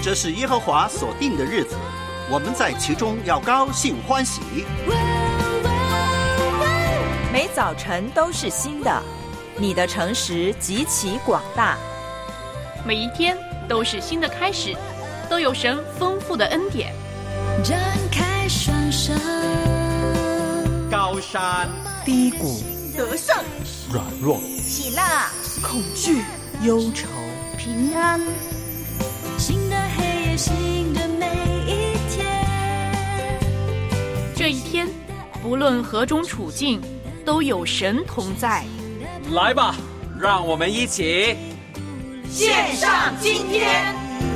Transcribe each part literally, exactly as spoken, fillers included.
这是耶和华所定的日子，我们在其中要高兴欢喜。 每早晨都是新的，你的诚实极其广大。 每一天都是新的开始，都有神丰富的恩典。 展开双手， 高山低谷， 得胜软弱， 喜乐恐惧忧愁， 平安。 新的黑夜，新的每一天。 这一天，不论何种处境，都有神同在。 来吧，让我们一起献上今天。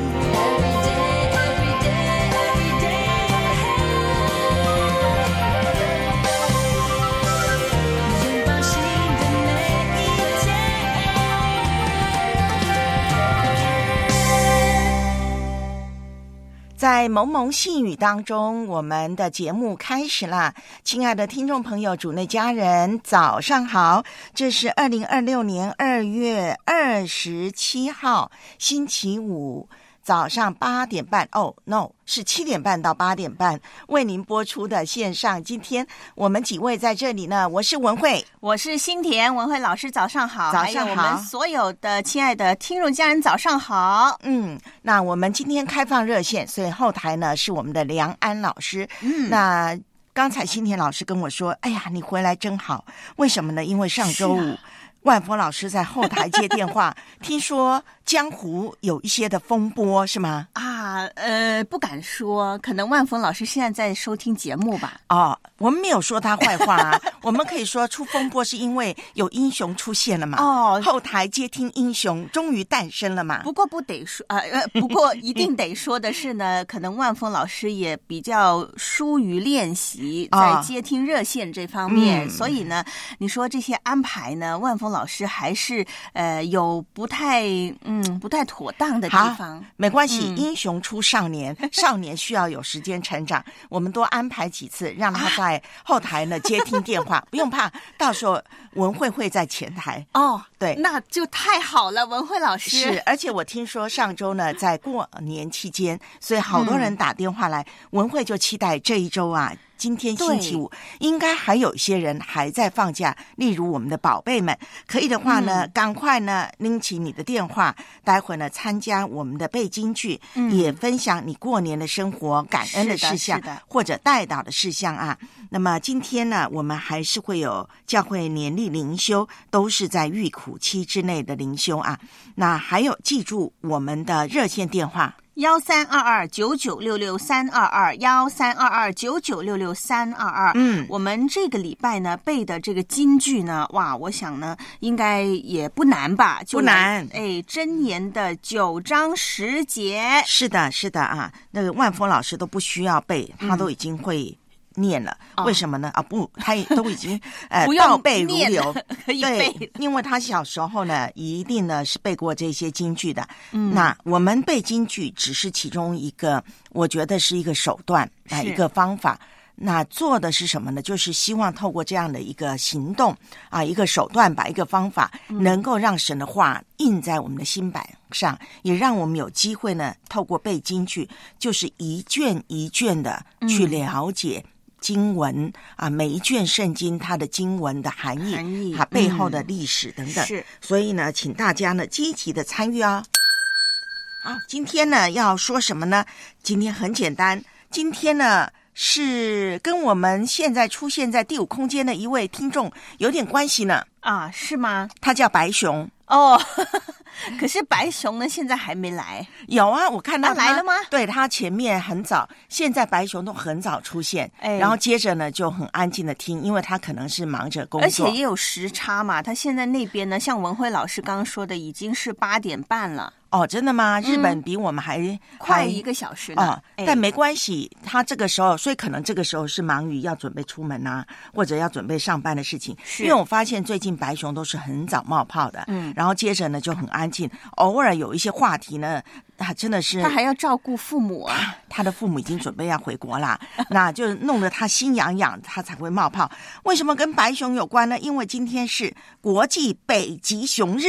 在蒙蒙细语当中，我们的节目开始啦。亲爱的听众朋友，主内家人，早上好，这是二零二六年二月二十七号星期五早上八点半，哦 no 是七点半到八点半为您播出的线上。今天我们几位在这里呢，我是文慧， 我是新田，文慧老师早上好。 早上好， 还有我们所有的亲爱的听众家人早上好。 嗯，那我们今天开放热线，所以后台呢是我们的梁安老师。嗯，那刚才新田老师跟我说，哎呀，你回来真好，为什么呢？因为上周五万峰老师在后台接电话，听说江湖有一些的风波，是吗？ 啊，呃，不敢说，可能万峰老师现在在收听节目吧。 哦，我们没有说他坏话啊，我们可以说出风波是因为有英雄出现了嘛。哦，后台接听英雄终于诞生了嘛。 不过不得说，呃呃，不过一定得说的是呢，可能万峰老师也比较疏于练习在接听热线这方面，哦嗯、所以呢，你说这些安排呢，万峰老师还是呃有不太嗯不太妥当的地方。 没关系，嗯、英雄出少年，少年需要有时间成长，我们多安排几次，让他在后台呢接听电话，不用怕，到时候文慧会在前台。 哦， 对， 那就太好了，文慧老师。 是，而且我听说上周呢，在过年期间，所以好多人打电话来，嗯、文慧就期待这一周啊。今天星期五，应该还有一些人还在放假，例如我们的宝贝们，可以的话呢，嗯、赶快呢拎起你的电话，待会呢参加我们的背金句，嗯、也分享你过年的生活感恩的事项，或者代祷的事项啊。那么今天呢，我们还是会有教会年历灵修，都是在预苦期之内的灵修啊。那还有记住我们的热线电话。 幺三二二九九六六三二二幺三二二九九六六三二二。嗯，我们这个礼拜呢背的这个金句呢，哇，我想呢应该也不难吧？ 不难。 哎，箴言的九章十节。 是的，是的啊，那个万峰老师都不需要背，他都已经会念了，嗯、为什么呢？啊，不，他也都已经呃倒背如流， 可以背。 对，因为他小时候呢，一定呢是背过这些金句的。嗯，那我们背金句只是其中一个，我觉得是一个手段啊，一个方法。那做的是什么呢？就是希望透过这样的一个行动啊，一个手段吧，一个方法，能够让神的话印在我们的心版上，也让我们有机会呢，透过背金句，就是一卷一卷的去了解经文啊，每一卷圣经它的经文的含义，含义它背后的历史等等。是，所以呢，请大家呢积极的参与哦。好，今天呢要说什么呢？今天很简单，今天呢是跟我们现在出现在第五空间的一位听众有点关系呢。 啊，是吗？ 他叫白熊。 哦，可是白熊呢现在还没来。 有啊，我看到他、 啊、来了吗？ 对，他前面很早，现在白熊都很早出现，哎、然后接着呢就很安静的听，因为他可能是忙着工作， 而且也有时差嘛，他现在那边呢，像文慧老师刚刚说的，已经是八点半了。 哦，真的吗？日本比我们还、嗯、 快一个小时呢。哦， 哎、但没关系，他这个时候，所以可能这个时候是忙于要准备出门啊，或者要准备上班的事情。因为我发现最近白熊都是很早冒泡的，嗯，然后接着呢就很安静，偶尔有一些话题呢，他真的是他还要照顾父母啊， 他, 他的父母已经准备要回国啦，那就弄得他心痒痒，他才会冒泡。为什么跟白熊有关呢？因为今天是国际北极熊日。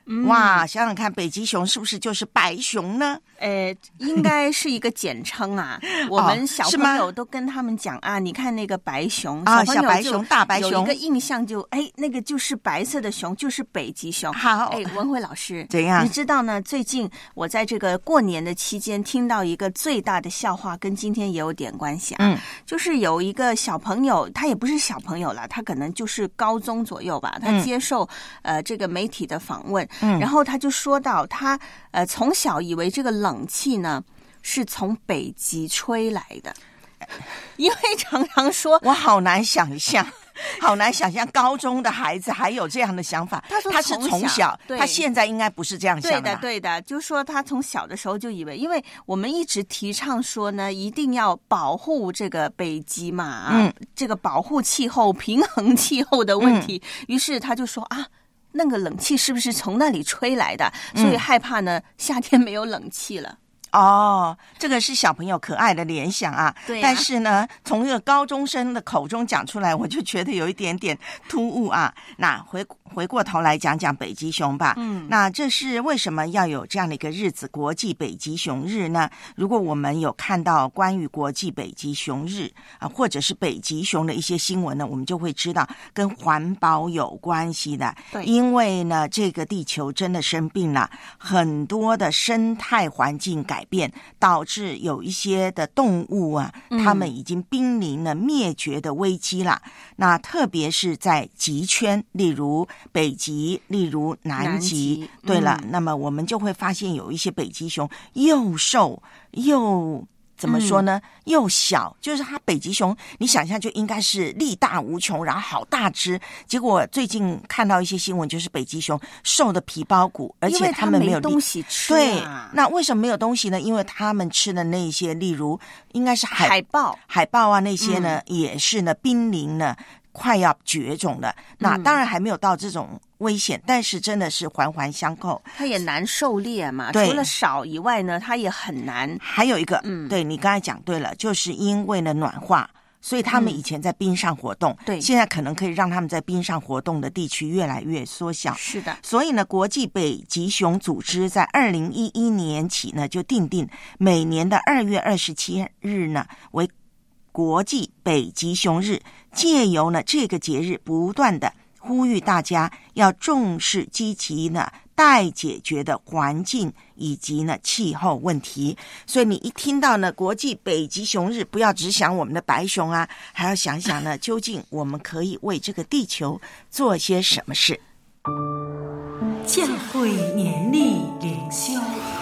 嗯、哇，想想看，北极熊是不是就是白熊呢？ 呃，应该是一个简称啊。我们小朋友都跟他们讲、哦、啊，你看那个白熊啊，小白熊、大白熊， 有一个印象就哎，那个就是白色的熊，就是北极熊。 好， 哎，文慧老师， 怎样？ 你知道呢？最近我在这个过年的期间听到一个最大的笑话，跟今天也有点关系啊。嗯，就是有一个小朋友，他也不是小朋友了，他可能就是高中左右吧，他接受、嗯、呃这个媒体的访问，嗯，然后他就说到他呃从小以为这个冷气呢是从北极吹来的，因为常常说， 我好难想象。好难想象高中的孩子还有这样的想法。 他说他是从小，他现在应该不是这样想的。 对的，对的，就说他从小的时候就以为，因为我们一直提倡说呢，一定要保护这个北极嘛，嗯，这个保护气候、平衡气候的问题。嗯、于是他就说啊，那个冷气是不是从那里吹来的？所以害怕呢，夏天没有冷气了。 哦，这个是小朋友可爱的联想啊， 对啊， 但是呢，从一个高中生的口中讲出来，我就觉得有一点点突兀啊。那回回过头来讲讲北极熊吧，嗯，那这是为什么要有这样的一个日子——国际北极熊日呢？如果我们有看到关于国际北极熊日啊，或者是北极熊的一些新闻呢，我们就会知道跟环保有关系的。 对， 因为呢，这个地球真的生病了，很多的生态环境改变，导致有一些的动物啊，它们已经濒临了灭绝的危机了。嗯、那特别是在极圈，例如北极，例如南极。南极对了、嗯，那么我们就会发现有一些北极熊又瘦又。怎么说呢、嗯、又小，就是它北极熊你想象就应该是力大无穷，然后好大只，结果最近看到一些新闻，就是北极熊瘦的皮包骨，而且它们没有东西吃、啊、 对，那为什么没有东西呢？因为他们吃的那些例如应该是海海豹海豹啊那些呢、嗯、也是呢濒临了快要绝种了。那当然还没有到这种危险，但是真的是环环相扣， 它也难狩猎嘛。除了少以外呢，它也很难。 还有一个，嗯，对你刚才讲对了，就是因为呢暖化，所以他们以前在冰上活动， 对、嗯， 现在可能可以让他们在冰上活动的地区越来越缩小。 是的， 所以呢，国际北极熊组织在二零一一年起呢，就订定每年的二月二十七日呢为国际北极熊日，借由呢这个节日不断的呼吁大家要重视积极呢待解决的环境以及呢气候问题。所以你一听到呢国际北极熊日，不要只想我们的白熊啊，还要想想呢究竟我们可以为这个地球做些什么事。 教会年历灵修，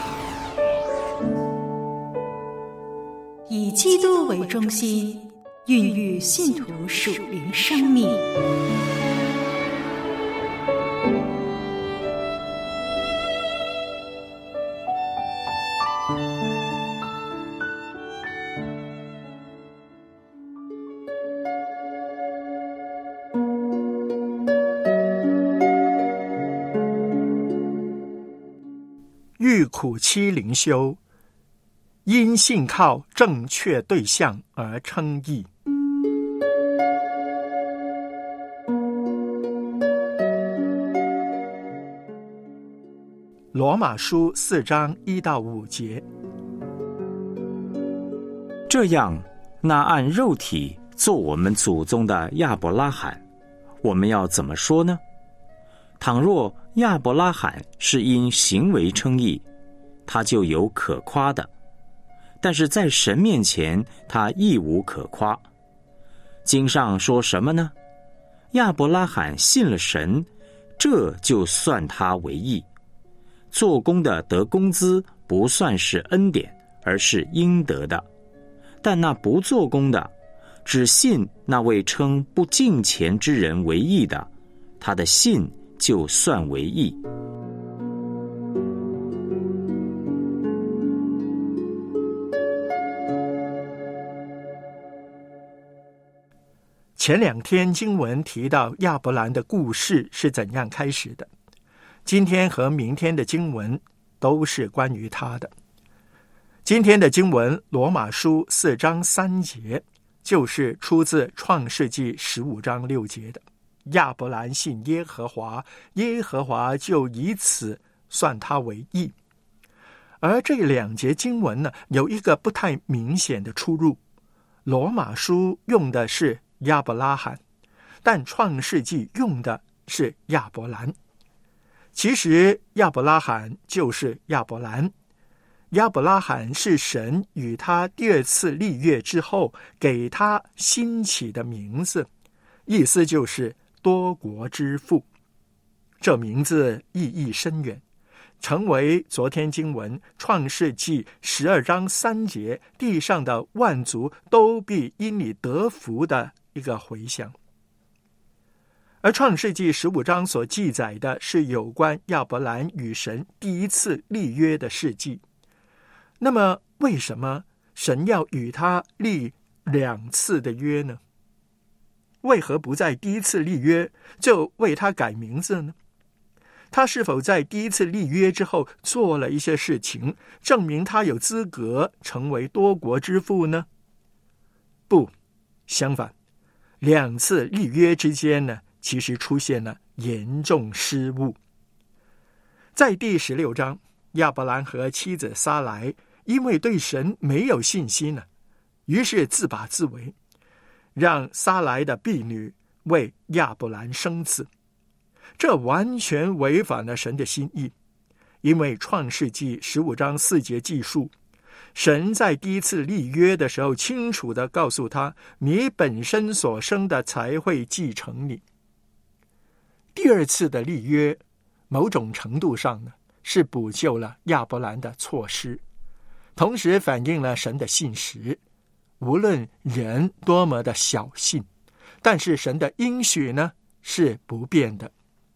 以基督为中心，孕育信徒属灵生命。 遇苦期灵修，因信靠正确对象而称义。罗马书四章一到五节。 这样，那按肉体做我们祖宗的亚伯拉罕，我们要怎么说呢？倘若亚伯拉罕是因行为称义，他就有可夸的；但是在神面前，他亦无可夸。经上说什么呢？亚伯拉罕信了神，这就算他为义。做工的得工资，不算是恩典，而是应得的；但那不做工的，只信那位称不敬虔之人为义的，他的信就算为义。 前两天经文提到亚伯兰的故事是怎样开始的，今天和明天的经文都是关于他的。今天的经文罗马书四章三节，就是出自创世纪十五章六节的。 亚伯兰信耶和华，耶和华就以此算他为义。而这两节经文呢，有一个不太明显的出入。罗马书用的是亚伯拉罕，但创世纪用的是亚伯兰。其实亚伯拉罕就是亚伯兰，亚伯拉罕是神与他第二次立约之后给他新起的名字，意思就是多国之父。这名字意义深远，成为昨天经文创世纪十二章三节地上的万族都必因你得福的一个回响。而创世纪十五章所记载的是有关亚伯兰与神第一次立约的事迹。那么为什么神要与他立两次的约呢？为何不在第一次立约就为他改名字呢？他是否在第一次立约之后做了一些事情，证明他有资格成为多国之父呢？不，相反，两次立约之间呢，其实出现了严重失误。在第十六章，亚伯兰和妻子撒莱因为对神没有信心呢，于是自把自为，让撒莱的婢女为亚伯兰生子。这完全违反了神的心意，因为创世纪十五章四节记述，神在第一次立约的时候清楚地告诉他，你本身所生的才会继承你。第二次的立约某种程度上呢，是补救了亚伯兰的错失，同时反映了神的信实，无论人多么的小信，但是神的应许呢是不变的。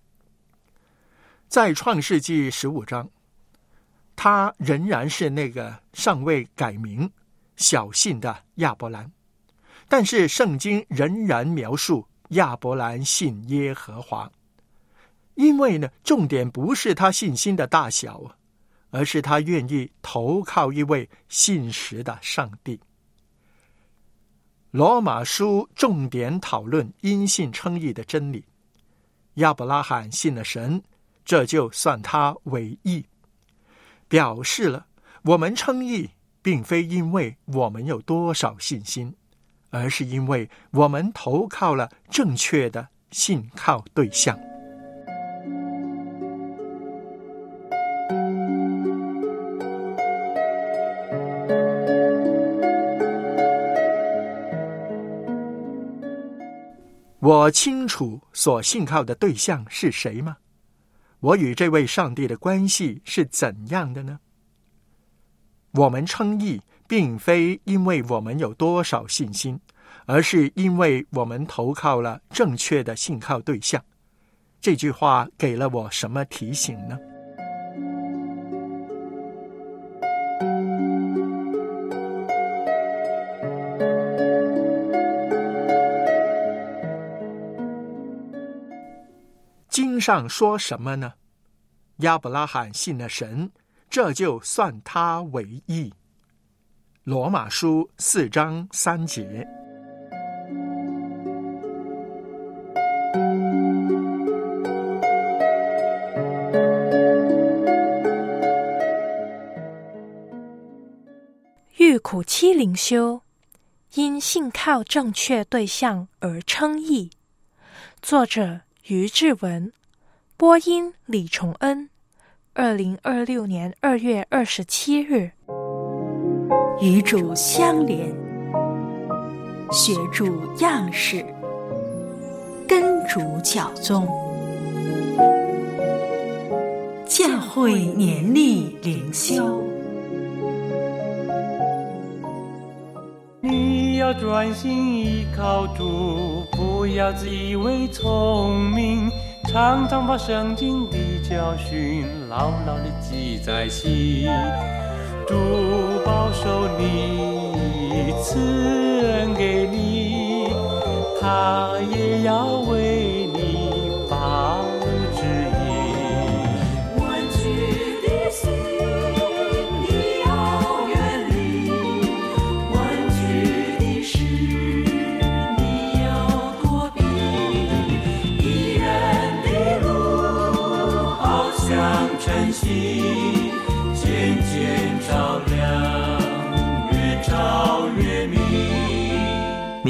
在创世纪十五章，他仍然是那个尚未改名小信的亚伯兰，但是圣经仍然描述亚伯兰信耶和华，因为呢，重点不是他信心的大小，而是他愿意投靠一位信实的上帝。罗马书重点讨论因信称义的真理，亚伯拉罕信了神，这就算他为义，表示了我们称义并非因为我们有多少信心，而是因为我们投靠了正确的信靠对象。我清楚所信靠的对象是谁吗？我与这位上帝的关系是怎样的呢？我们称义并非因为我们有多少信心，而是因为我们投靠了正确的信靠对象。这句话给了我什么提醒呢？经上说什么呢？亚伯拉罕信了神，这就算他为义。罗马书四章三节。 欲苦期灵修，因信靠正确对象而称义。作者于志文，播音李崇恩，二零二六年二月二十七日。 与主相连，学主样式，跟主教宗，教会年历灵修。 你要专心依靠主，不要自以为聪明，常常把圣经的教训牢牢地记在心。主保守你，赐恩给你，他也要为你把路指引。 弯曲的心你要远离，弯曲的事你要躲避，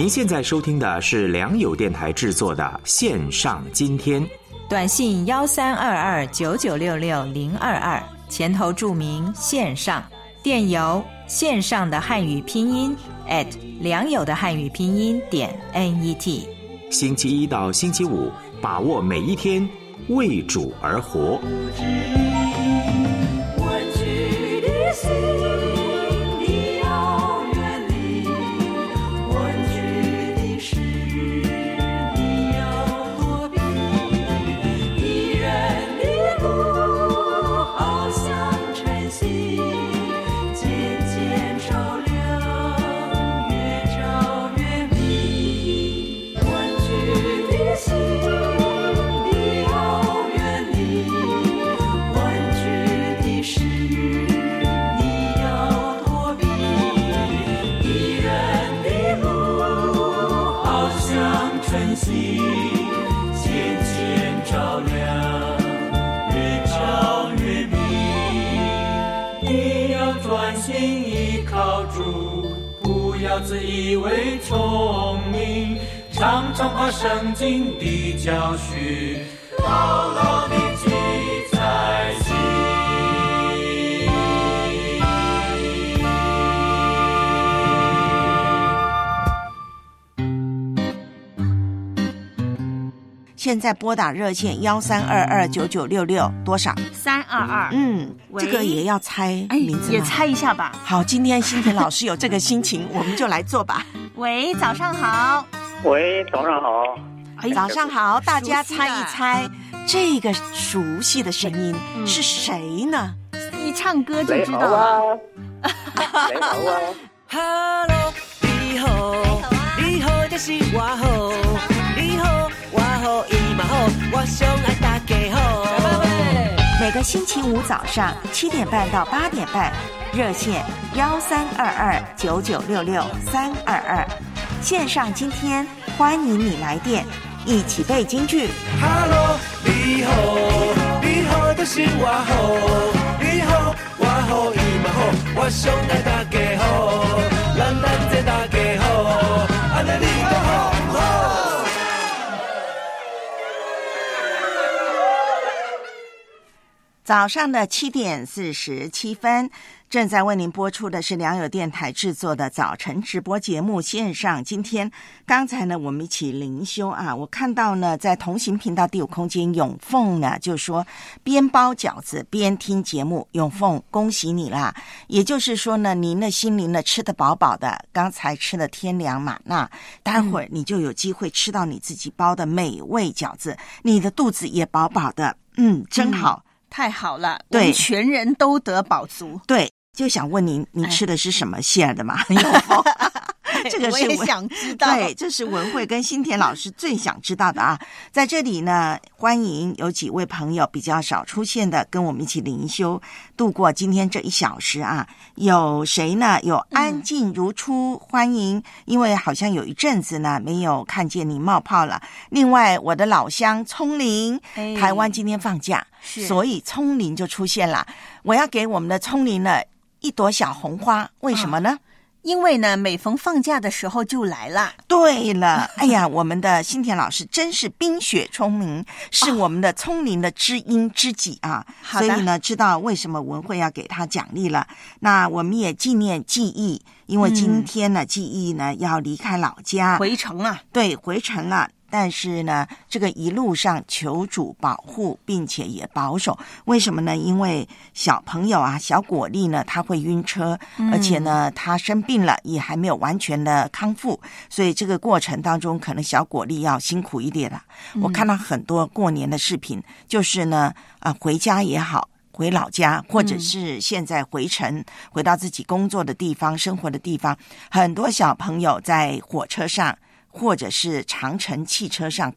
您现在收听的是良友电台制作的线上今天， 短信幺三二二九九六六零二二，前头注明线上，电邮线上的汉语拼音 at 良友的汉语拼音点 net。 星期一到星期五，把握每一天，为主而活。 自以为聪明，常常把圣经的教训牢牢地记在心。 现在拨打热线幺三二二九九六六多少？ 三二二。 嗯，这个也要猜名字吗？ 也猜一下吧。 好，今天新田老师有这个心情，我们就来做吧。 喂，早上好。 喂，早上好。 哎，早上好，大家猜一猜，这个熟悉的声音是谁呢？ 一唱歌就知道了。 雷猴啊！ 哈喽，你好，你好就是我好，你好我好伊嘛好，我上爱大家好。 每个星期五早上七点半到八点半，热线幺三二二九九六六三二二，线上今天欢迎你来电，一起背京剧。 哈喽，你好，你好就是我好，你好我好伊嘛好，我上爱大家好，咱咱这大家好，安尼你就好不好？ 早上的七点四十七分，正在为您播出的是良友电台制作的早晨直播节目线上。今天刚才呢，我们一起灵修啊，我看到呢，在同行频道第五空间永凤呢，就说边包饺子边听节目，永凤恭喜你啦！也就是说呢，您的心灵呢吃得饱饱的，刚才吃了天良玛纳，待会儿你就有机会吃到你自己包的美味饺子，你的肚子也饱饱的，嗯，真好。嗯， 太好了， 对， 我们全人都得饱足。 对，就想问您，你吃的是什么馅的嘛？这个是我也想知道。 对，这是文慧跟新田老师最想知道的啊。在这里呢，欢迎有几位朋友比较少出现的，跟我们一起灵修度过今天这一小时啊。有谁呢？有安静如初，嗯、欢迎，因为好像有一阵子呢没有看见你冒泡了。另外，我的老乡聪玲，哎、台湾今天放假，所以聪玲就出现了。我要给我们的聪玲呢一朵小红花，为什么呢？啊， 因为呢，每逢放假的时候就来了。 对了，哎呀，我们的新田老师真是冰雪聪明，是我们的聪明的知音知己啊。哦、所以呢，知道为什么文慧要给他奖励了。那我们也纪念记忆，因为今天呢，嗯、记忆呢要离开老家回城啊， 对，回城了。但是呢，这个一路上求主保护，并且也保守。为什么呢？因为小朋友啊，小果粒呢，他会晕车，嗯、而且呢，他生病了，也还没有完全的康复，所以这个过程当中，可能小果粒要辛苦一点了。嗯、我看到很多过年的视频，就是呢，啊、呃，回家也好。回老家，或者是现在回城，嗯、回到自己工作的地方、生活的地方，很多小朋友在火车上或者是长程汽车上哭，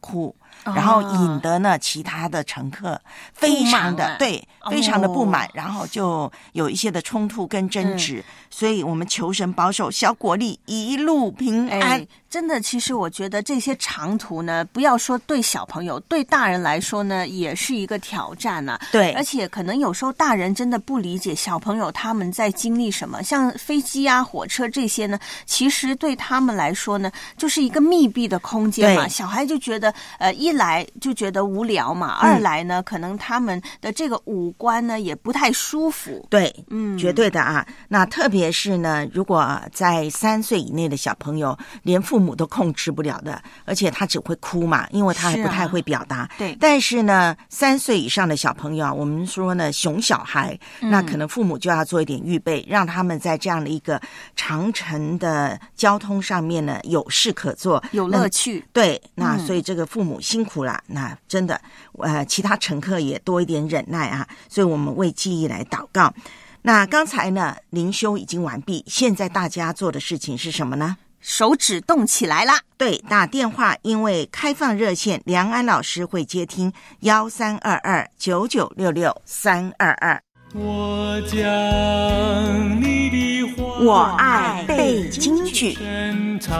哦、然后引得呢其他的乘客非常的对，非常的不满，哦、然后就有一些的冲突跟争执，嗯、所以我们求神保守小果粒一路平安。 哎，真的，其实我觉得这些长途呢，不要说对小朋友，对大人来说呢，也是一个挑战啊。 对， 而且可能有时候大人真的不理解小朋友他们在经历什么，像飞机啊、火车这些呢，其实对他们来说呢，就是一个密闭的空间嘛。小孩就觉得，呃，一来就觉得无聊嘛，嗯、二来呢，可能他们的这个五官呢也不太舒服。 对，嗯，绝对的啊。那特别是呢，如果在三岁以内的小朋友，连父母都控制不了的，而且他只会哭嘛，因为他还不太会表达。 啊、对。 但是呢，三岁以上的小朋友，我们说呢，熊小孩，嗯、那可能父母就要做一点预备，让他们在这样的一个长程的交通上面呢，有事可做， 有乐趣。 对，那所以这个父母辛苦了，嗯、那真的，呃，其他乘客也多一点忍耐啊。所以我们为记忆来祷告。那刚才呢，灵修已经完毕，现在大家做的事情是什么呢？ 手指动起来啦！ 对，打电话，因为开放热线，梁安老师会接听幺三二二九九六六三二二。 我将你的话， 我爱背京剧， 深藏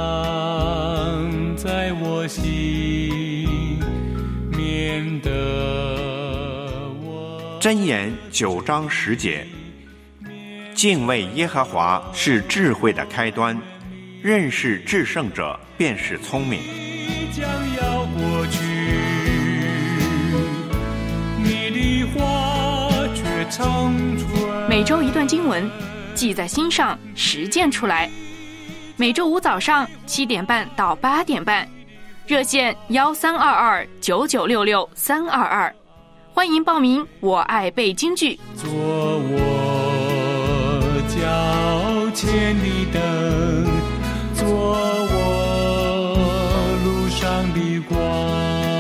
在我心，免得我。 箴言九章十节，敬畏耶和华是智慧的开端。认识至圣者便是聪明。 将要过去，你的话却长存。 每周一段经文，记在心上，实践出来。每周五早上七点半到八点半，热线幺三二二九九六六三二二，欢迎报名。我爱背京剧。 做我脚前的灯，做我路上的光。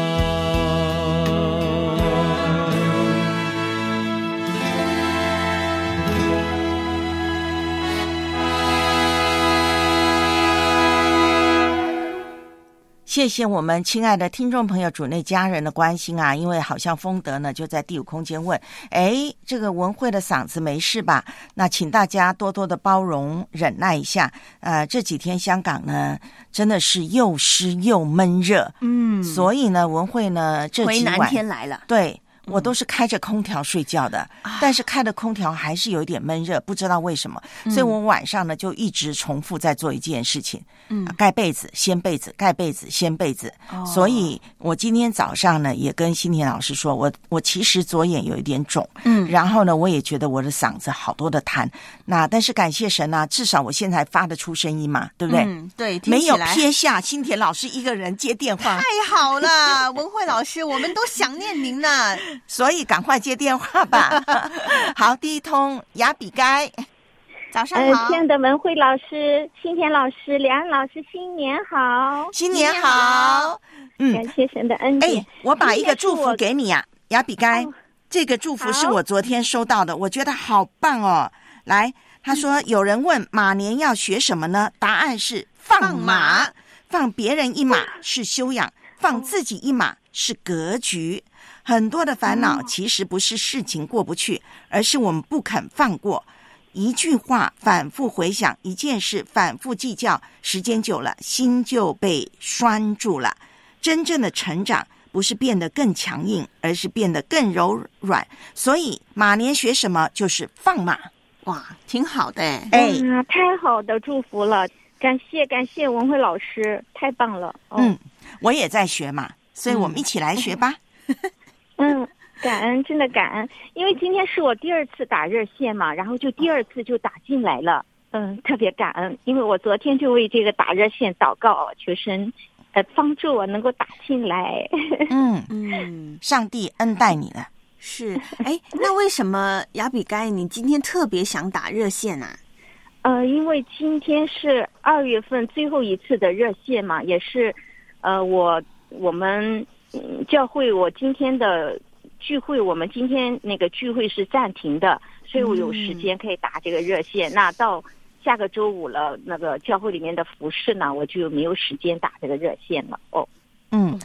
谢谢我们亲爱的听众朋友主内家人的关心啊，因为好像丰德呢就在第五空间问，哎，这个文慧的嗓子没事吧？那请大家多多的包容忍耐一下。呃，这几天香港呢真的是又湿又闷热， 嗯， 所以呢文慧呢这几晚回南天来了， 对。我都是开着空调睡觉的，嗯、但是开的空调还是有一点闷热，不知道为什么，嗯、所以我晚上呢就一直重复在做一件事情，嗯，盖被子掀被子，盖被子掀被子。哦、所以我今天早上呢也跟新田老师说，我我其实左眼有一点肿，嗯，然后呢我也觉得我的嗓子好多的痰，那但是感谢神啊，至少我现在发得出声音嘛，对不对？ 嗯，对， 没有撇下新田老师一个人接电话， 太好了，文慧老师，我们都想念您呢。 所以赶快接电话吧。好，第一通雅比该， 早上好， 呃，亲爱的文慧老师、新田老师、梁安老师，新年好， 新年好。 嗯，感谢神的恩典。 哎，我把一个祝福给你啊，雅比该，哦，这个祝福是我昨天收到的，我觉得好棒哦。来，他说有人问马年要学什么呢？答案是放马，放别人一马是修养，放自己一马是格局。很多的烦恼其实不是事情过不去，而是我们不肯放过。一句话反复回想，一件事反复计较，时间久了，心就被拴住了。真正的成长不是变得更强硬，而是变得更柔软。所以马年学什么就是放马。 哇，挺好的哎， 哎，太好的祝福了，感谢感谢文慧老师，太棒了。哦， 嗯，我也在学嘛，所以我们一起来学吧。 嗯嗯，感恩，真的感恩，因为今天是我第二次打热线嘛，然后就第二次就打进来了，嗯，特别感恩，因为我昨天就为这个打热线祷告，求神呃帮助我能够打进来。 嗯嗯，上帝恩待你了。 是，哎，那为什么雅比该你今天特别想打热线啊？ 呃，因为今天是二月份最后一次的热线嘛，也是呃我我们。嗯，教会我今天的聚会，我们今天那个聚会是暂停的，所以我有时间可以打这个热线。嗯、那到下个周五了，那个教会里面的服事呢，我就没有时间打这个热线了。哦， 嗯，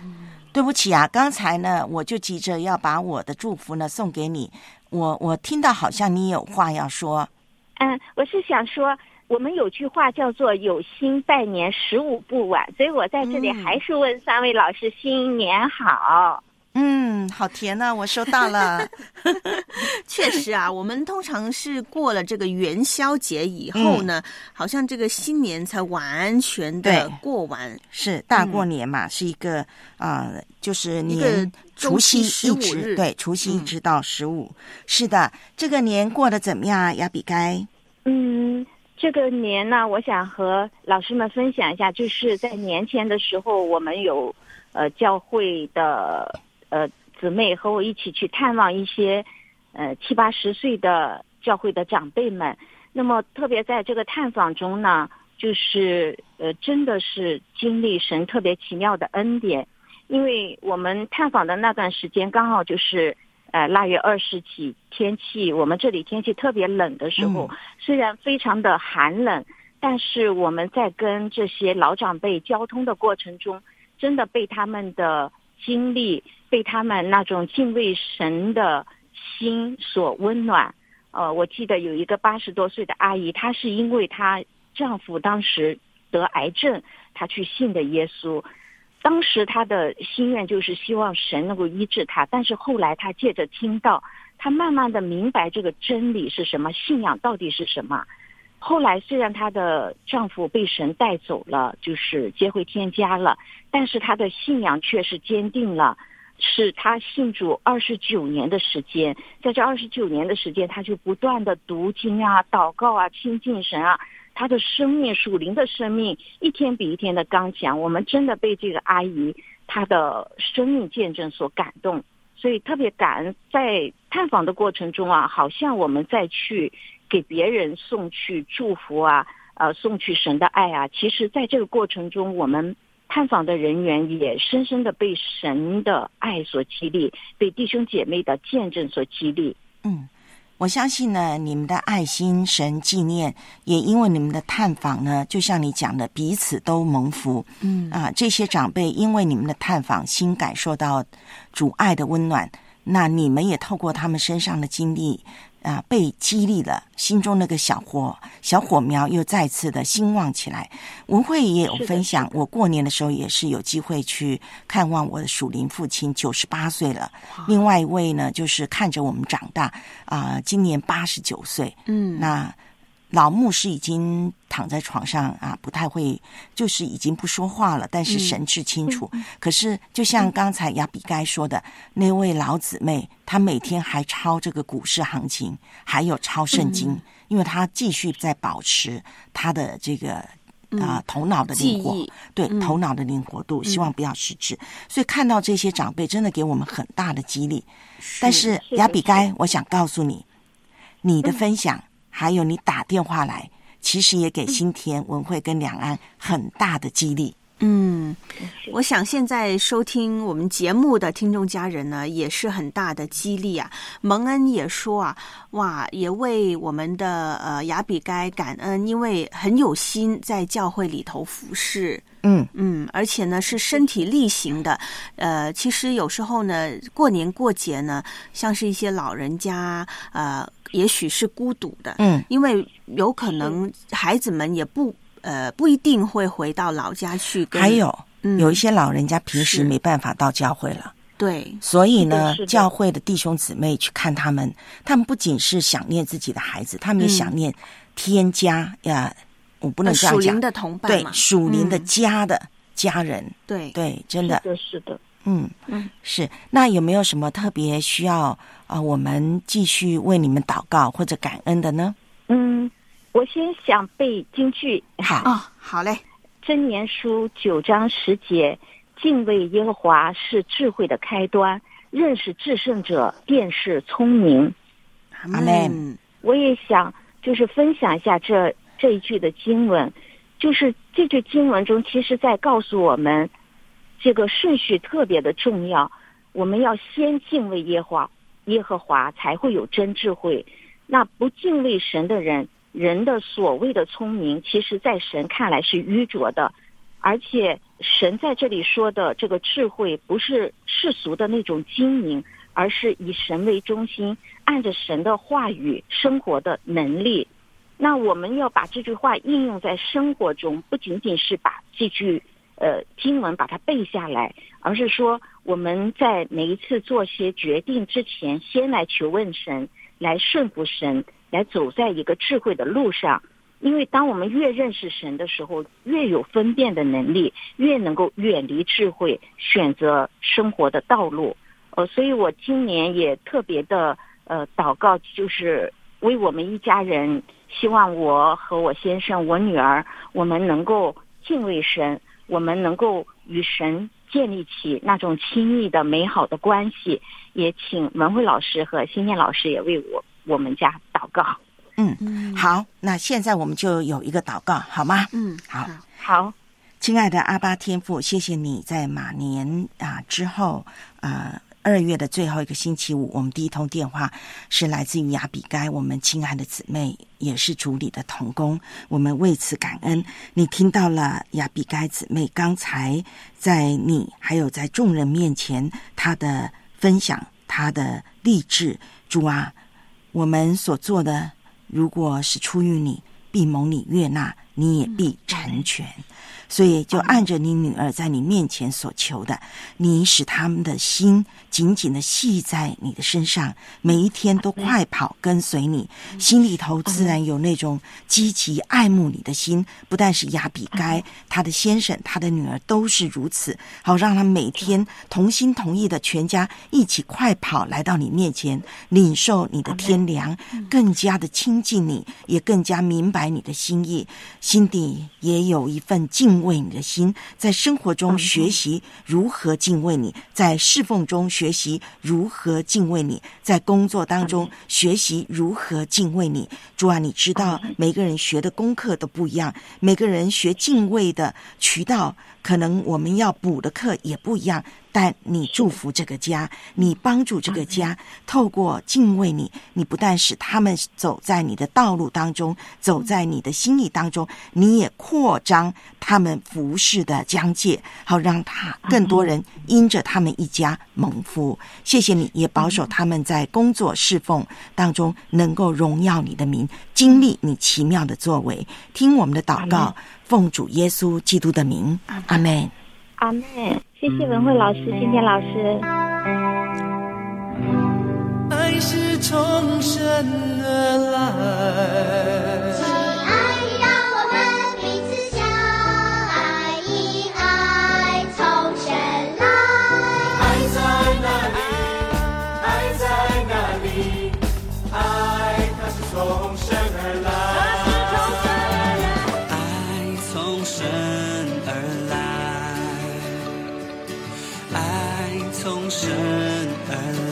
对不起啊，刚才呢我就急着要把我的祝福呢送给你，我我听到好像你有话要说。 嗯，我是想说，我们有句话叫做有心拜年十五不晚，所以我在这里还是问三位老师新年好。 嗯，好甜呢、啊，我收到了。 确实啊，我们通常是过了这个元宵节以后呢，嗯、好像这个新年才完全的过完。 是大过年嘛，嗯、是一个啊、呃，就是年除夕一直对除夕一直到十五、嗯。是的，这个年过得怎么样啊，亚比该？ 嗯。这个年呢，我想和老师们分享一下，就是在年前的时候，我们有呃教会的呃姊妹和我一起去探望一些呃七八十岁的教会的长辈们。那么特别在这个探访中呢，就是呃真的是经历神特别奇妙的恩典，因为我们探访的那段时间刚好就是呃，腊月二十几，天气我们这里天气特别冷的时候、嗯，虽然非常的寒冷，但是我们在跟这些老长辈交通的过程中，真的被他们的经历，被他们那种敬畏神的心所温暖。呃，我记得有一个八十多岁的阿姨，她是因为她丈夫当时得癌症，她去信的耶稣。当时他的心愿就是希望神能够医治他，但是后来他借着听到，他慢慢的明白这个真理是什么，信仰到底是什么。后来虽然她的丈夫被神带走了，就是接回天家了，但是她的信仰却是坚定了，是她信主二十九年的时间，在这二十九年的时间，她就不断的读经啊、祷告啊、亲近神啊。他的生命属灵的生命一天比一天的刚强，我们真的被这个阿姨她的生命见证所感动，所以特别感恩。在探访的过程中啊，好像我们再去给别人送去祝福啊，呃，送去神的爱啊，其实在这个过程中，我们探访的人员也深深的被神的爱所激励，被弟兄姐妹的见证所激励。 嗯。我相信呢，你们的爱心神纪念，也因为你们的探访呢，就像你讲的，彼此都蒙福。嗯啊，这些长辈因为你们的探访，心感受到主爱的温暖，那你们也透过他们身上的经历啊，被激励了，心中那个小火小火苗又再次的兴旺起来。文慧也有分享，我过年的时候也是有机会去看望我的属灵父亲，九十八岁了。另外一位呢，就是看着我们长大啊、呃，今年八十九岁。嗯，那老牧师已经躺在床上啊，不太会，就是已经不说话了，但是神志清楚。嗯、可是就像刚才亚比该说的，那位老姊妹，她每天还抄这个股市行情，还有抄圣经，嗯、因为她继续在保持她的这个啊、呃、头脑的灵活，对、嗯、头脑的灵活度，希望不要失智。嗯、所以看到这些长辈，真的给我们很大的激励。是但是亚比该，我想告诉你，你的分享。嗯还有你打电话来，其实也给新田、文慧跟两岸很大的激励。 嗯，我想现在收听我们节目的听众家人呢，也是很大的激励啊。蒙恩也说啊，哇，也为我们的呃亚比该感恩，因为很有心在教会里头服侍。嗯嗯，而且呢是身体力行的。呃，其实有时候呢，过年过节呢，像是一些老人家，呃，也许是孤独的。嗯，因为有可能孩子们也不。呃，不一定会回到老家去跟。 还有、嗯、有一些老人家平时没办法到教会了， 对， 所以呢，教会的弟兄姊妹去看他们，他们不仅是想念自己的孩子，他们也想念天家呀、嗯，我不能这样讲， 属灵的同伴嘛， 对，属灵的家的家人， 嗯、对对，真的是的，是的， 嗯嗯，是。那有没有什么特别需要啊、呃？我们继续为你们祷告或者感恩的呢？ 嗯。我先想背京剧。 好哦，好嘞。 箴言书九章十节，敬畏耶和华是智慧的开端，认识至圣者便是聪明。 阿们。 我也想就是分享一下这这一句的经文，就是这句经文中，其实在告诉我们，这个顺序特别的重要。我们要先敬畏耶和华，耶和华才会有真智慧。那不敬畏神的人。人的所谓的聪明，其实在神看来是愚拙的。 而且神在这里说的这个智慧不是世俗的那种精明，而是以神为中心，按着神的话语生活的能力。那我们要把这句话应用在生活中，不仅仅是把这句呃经文把它背下来，而是说我们在每一次做些决定之前，先来求问神，来顺服神，来走在一个智慧的路上。因为当我们越认识神的时候，越有分辨的能力，越能够远离智慧，选择生活的道路。呃，所以我今年也特别的呃祷告，就是为我们一家人，希望我和我先生、我女儿，我们能够敬畏神，我们能够与神建立起那种亲密的美好的关系。也请文慧老师和欣念老师也为我我们家祷告。 嗯，好，那现在我们就有一个祷告，好吗？ 嗯， 好， 好。 亲爱的阿爸天父，谢谢你在马年啊之后啊二月的最后一个星期五，我们第一通电话是来自于亚比该，我们亲爱的姊妹，也是主里的同工，我们为此感恩。你听到了亚比该姊妹刚才在你还有在众人面前她的分享，她的励志。主啊，我们所做的如果是出于你，必蒙你悦纳，你也必成全。所以就按着你女儿在你面前所求的，你使他们的心紧紧的系在你的身上，每一天都快跑跟随你，心里头自然有那种积极爱慕你的心。不但是亚比该，他的先生他的女儿都是如此，好让他每天同心同意的全家一起快跑来到你面前，领受你的天良，更加的亲近你，也更加明白你的心意，心底也有一份敬畏你的心，在生活中学习如何敬畏你，在侍奉中学习如何敬畏你，在工作当中学习如何敬畏你。主啊，你知道每个人学的功课都不一样，每个人学敬畏的渠道可能我们要补的课也不一样，但你祝福这个家，你帮助这个家，透过敬畏你，你不但使他们走在你的道路当中，走在你的心意当中，你也扩张他们服侍的疆界，好让他更多人因着他们一家蒙福。谢谢你，也保守他们在工作侍奉当中能够荣耀你的名，经历你奇妙的作为。听我们的祷告，奉主耶稣基督的名，阿们。 阿们。谢谢文慧老师、欣念老师。 爱是从神而来， 亲爱，让我们彼此相爱，因爱从神来。 爱在哪里？爱在哪里？爱它是从神而来， 爱从神而来。爱从神而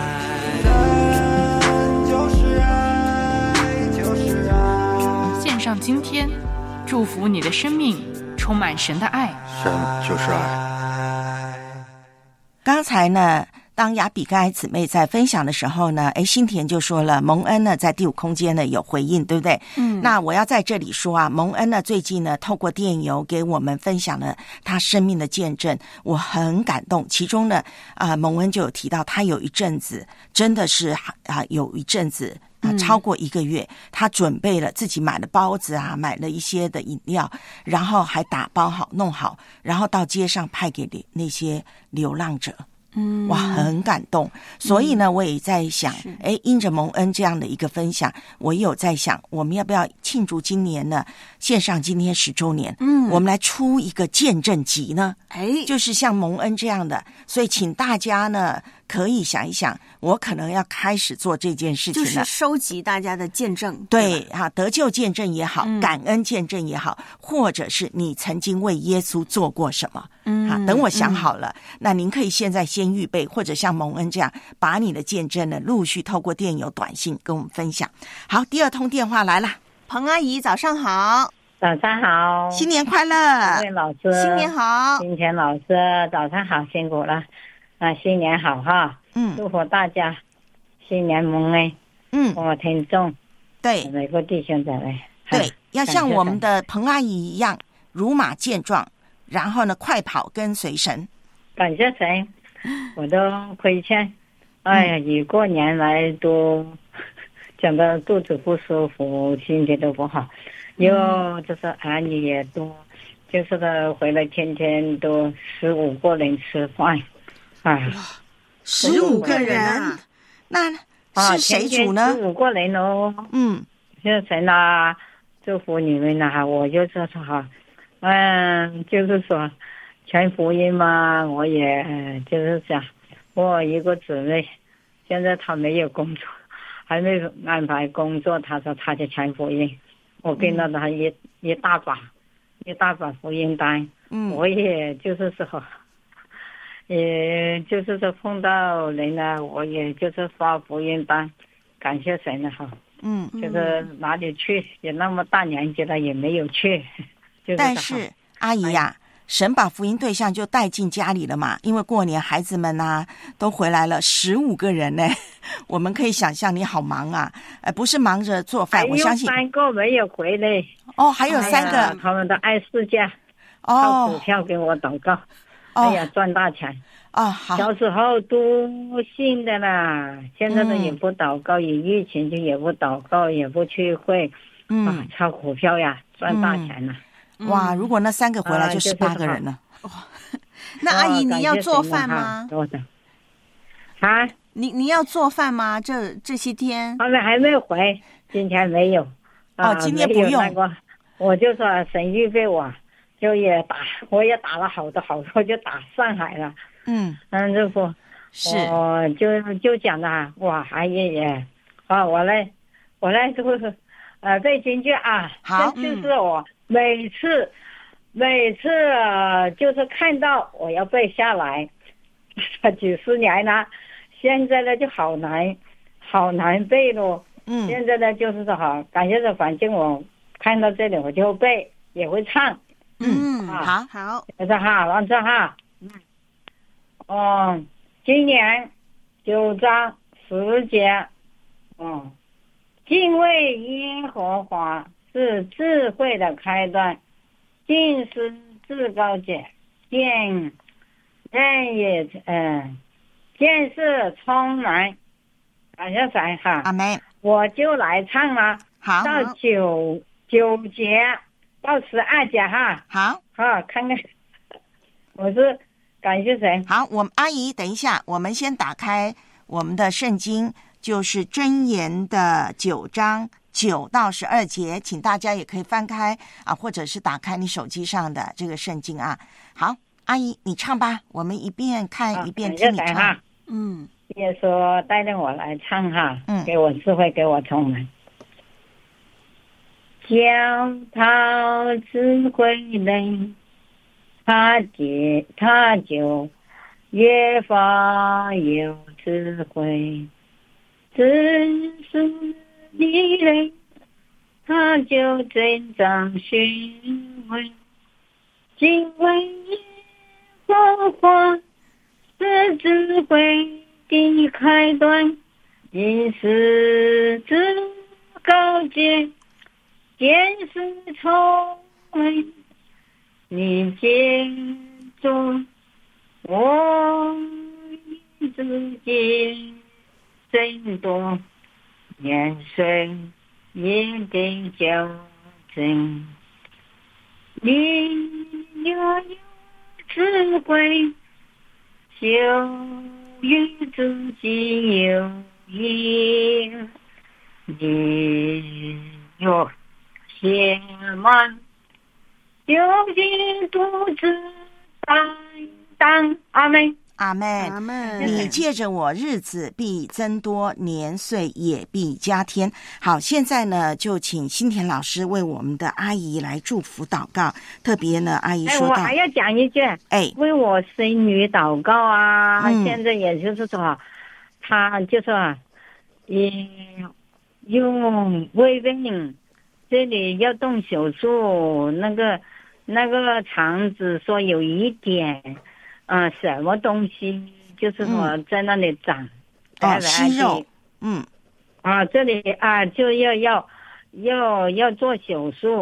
来， 就是爱，就是爱。 献上今天，祝福你的生命充满神的爱。 神就是爱。 刚才呢，当亚比该姊妹在分享的时候呢，哎，新田就说了，蒙恩呢在第五空间呢有回应，对不对？嗯，那我要在这里说啊，蒙恩呢最近呢透过电邮给我们分享了他生命的见证，我很感动。其中呢，啊、呃，蒙恩就有提到，他有一阵子真的是啊、呃，有一阵子。啊，超过一个月，他准备了自己买了包子啊，买了一些的饮料，然后还打包好弄好，然后到街上派给那些流浪者。嗯，哇，很感动。所以呢，我也在想，哎，因着蒙恩这样的一个分享，我也有在想，我们要不要庆祝今年呢？线上今天十周年，嗯，我们来出一个见证集呢？哎，就是像蒙恩这样的。所以，请大家呢可以想一想，我可能要开始做这件事情了， 就是收集大家的见证， 对啊，得救见证也好，嗯、感恩见证也好，或者是你曾经为耶稣做过什么。嗯，好，等我想好了，嗯、那您可以现在先预备，或者像蒙恩这样，把你的见证呢陆续透过电邮、短信跟我们分享。好，第二通电话来了， 彭阿姨，早上好。 早上好， 新年快乐， 各位老师， 新年好， 新田老师，早上好，辛苦了，啊，新年好哈，嗯，祝福大家新年蒙恩，嗯，我听众， 对， 每个弟兄姊妹， 对，要像我们的彭阿姨一样，如马健壮。 然后呢快跑跟随神。 感谢神，我都亏欠。哎呀，一过年来都讲到肚子不舒服，心情都不好，又就是儿女也多，就是的回来天天都十五个人吃饭，哎， 十五个人，那是谁煮呢？ 十五个人哦， 嗯， 就是神啊，祝福你们呐！我就说说哈，嗯，就是说全福音嘛，我也就是想，我一个姊妹，现在她没有工作。还没安排工作，他说他就全福音，我给了他一、嗯、一大把，一大把福音单。嗯，我也就是说，也就是说碰到人呢，我也就是发福音单，感谢神了哈。嗯，就是哪里去，也那么大年纪了也没有去。就是、 但是阿姨呀、啊。神把福音对象就带进家里了嘛，因为过年孩子们啊都回来了，十五个人呢，我们可以想象你好忙啊，呃，不是忙着做饭，我相信还有三个没有回来哦，还有三个， 哎、他们都爱世界哦，靠股票给我祷告，哦、哎呀，赚大钱啊、哦！好， 小时候都信的啦，现在都也不祷告，有、嗯、疫情就也不祷告，也不去会，嗯，啊、炒股票呀，赚大钱了。嗯哇！如果那三个回来就十八个人了。 哇、啊就是！那阿姨你要做饭吗？ 啊， 你你要做饭吗？这这些天他们还没回，今天没有。 哦，今天不用。 那个，我就说神预备我，就也打，我也打了好多好多，就打上海了。嗯嗯，这不是， 我就就讲的哇，阿姨也啊，我来我来就是呃背京剧啊， 好， 这就是我。嗯每次，每次、呃、就是看到我要背下来，几十年了，现在呢就好难，好难背咯。嗯，现在呢就是说好，感觉这反正我看到这里我就背，也会唱。 嗯， 啊、好好， 我说哈，往这哈，嗯，哦，今年九章十节，嗯，敬畏耶和华。是智慧的开端，尽是至高者，见人也嗯，见识充满。感谢神哈， 阿门。 我就来唱了， 好， 到九九节到十二节哈， 好， 好，看看，我是感谢神。 好，我们阿姨等一下，我们先打开我们的圣经，就是箴言的九章。九到十二节，请大家也可以翻开啊，或者是打开你手机上的这个圣经啊。好，阿姨你唱吧，我们一遍看一遍听你唱。 嗯，耶稣带领我来唱哈，嗯，给我智慧，给我充满，教他智慧人，他就他就越发有智慧，只是。你人，他就增长学问，敬畏耶和华是智慧的开端，因是至高者，见识聪明，你见中我自己真多。年岁也得矫正，你要有智慧，就与自己有益。你有些满，究竟独自担当。阿门。 阿们，你借着我日子必增多，年岁也必加添。好，现在呢就请新田老师为我们的阿姨来祝福祷告。特别呢阿姨说到、 哎、我还要讲一句，哎，为我孙女祷告啊、嗯、现在也就是说她就说也用胃病，这里要动手术，那个那个肠子说有一点啊、呃，什么东西就是说在那里长， 嗯、哦，息肉，嗯， 啊，这里啊就要要要要做手术，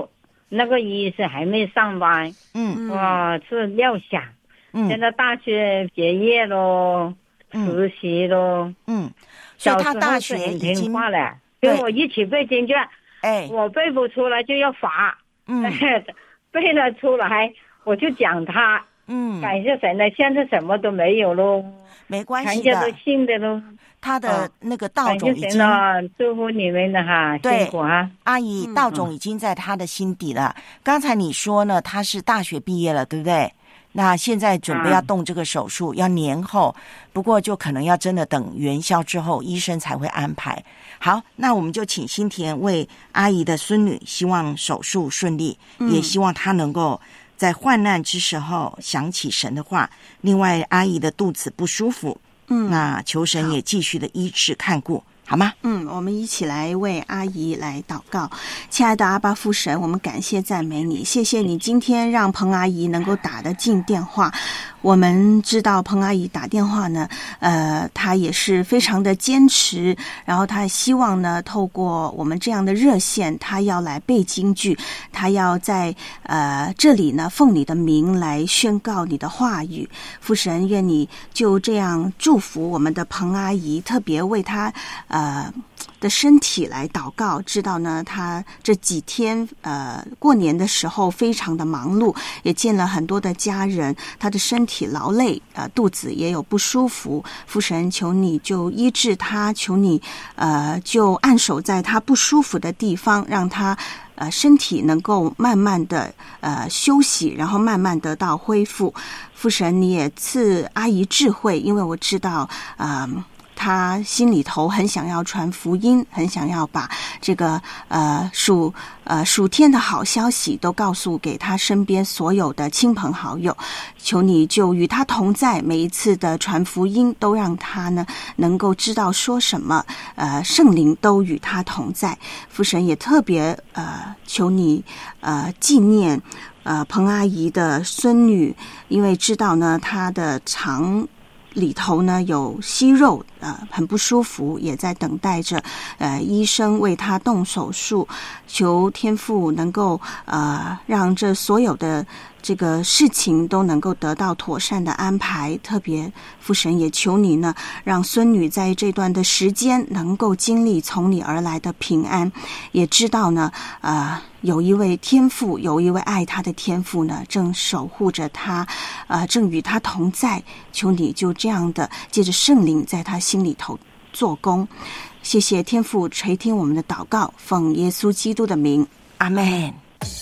那个医生还没上班， 嗯， 哇，是料想， 嗯， 现在大学结业喽，实习喽， 嗯，所以他大学已经听话了，跟我一起背经卷， 哎， 我背不出来就要罚， 嗯， 背了出来我就讲他， 嗯， 感谢神了，现在什么都没有喽， 没关系的， 全家都信的喽。 他的那个道种已经， 祝福你们的哈，辛苦啊！ 阿姨，道种已经在他的心底了。嗯、刚才你说呢，他是大学毕业了，对不对？那现在准备要动这个手术，嗯、要年后，不过就可能要真的等元宵之后，医生才会安排。好，那我们就请新田为阿姨的孙女，希望手术顺利，嗯、也希望她能够在患难之时候想起神的话。另外，阿姨的肚子不舒服。嗯，那求神也继续的医治看顾，好吗？ 嗯，我们一起来为阿姨来祷告。亲爱的阿爸父神，我们感谢赞美你，谢谢你今天让彭阿姨能够打得进电话。我们知道彭阿姨打电话呢，呃，她也是非常的坚持，然后她希望呢，透过我们这样的热线，她要来背京剧，她要在呃这里呢，奉你的名来宣告你的话语。父神，愿你就这样祝福我们的彭阿姨，特别为她呃的身体来祷告。知道呢，她这几天呃过年的时候非常的忙碌，也见了很多的家人，她的身体体劳累，呃，肚子也有不舒服。父神，求你就医治他，求你呃就按手在他不舒服的地方，让他呃身体能够慢慢的呃休息，然后慢慢得到恢复。父神，你也赐阿姨智慧，因为我知道啊。呃他心里头很想要传福音，很想要把这个呃属呃属天的好消息都告诉给他身边所有的亲朋好友。求你就与他同在，每一次的传福音都让他呢能够知道说什么，呃圣灵都与他同在。父神也特别呃求你呃纪念呃彭阿姨的孙女，因为知道呢她的肠里头呢有息肉，呃，很不舒服，也在等待着，呃，医生为他动手术。求天父能够呃让这所有的这个事情都能够得到妥善的安排。特别父神也求你呢，让孙女在这段的时间能够经历从你而来的平安，也知道呢，呃。有一位天父，有一位爱他的天父呢，正守护着他，呃，正与他同在。求你就这样的借着圣灵在他心里头做工。谢谢天父垂听我们的祷告，奉耶稣基督的名，阿们。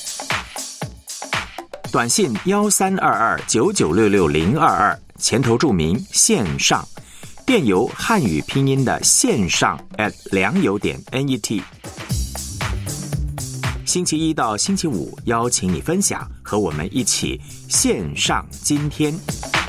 短信幺三二二九九六六零二二，前头注明线上，电邮汉语拼音的线上 at 良友点 net。星期一到星期五，邀请你分享，和我们一起线上今天。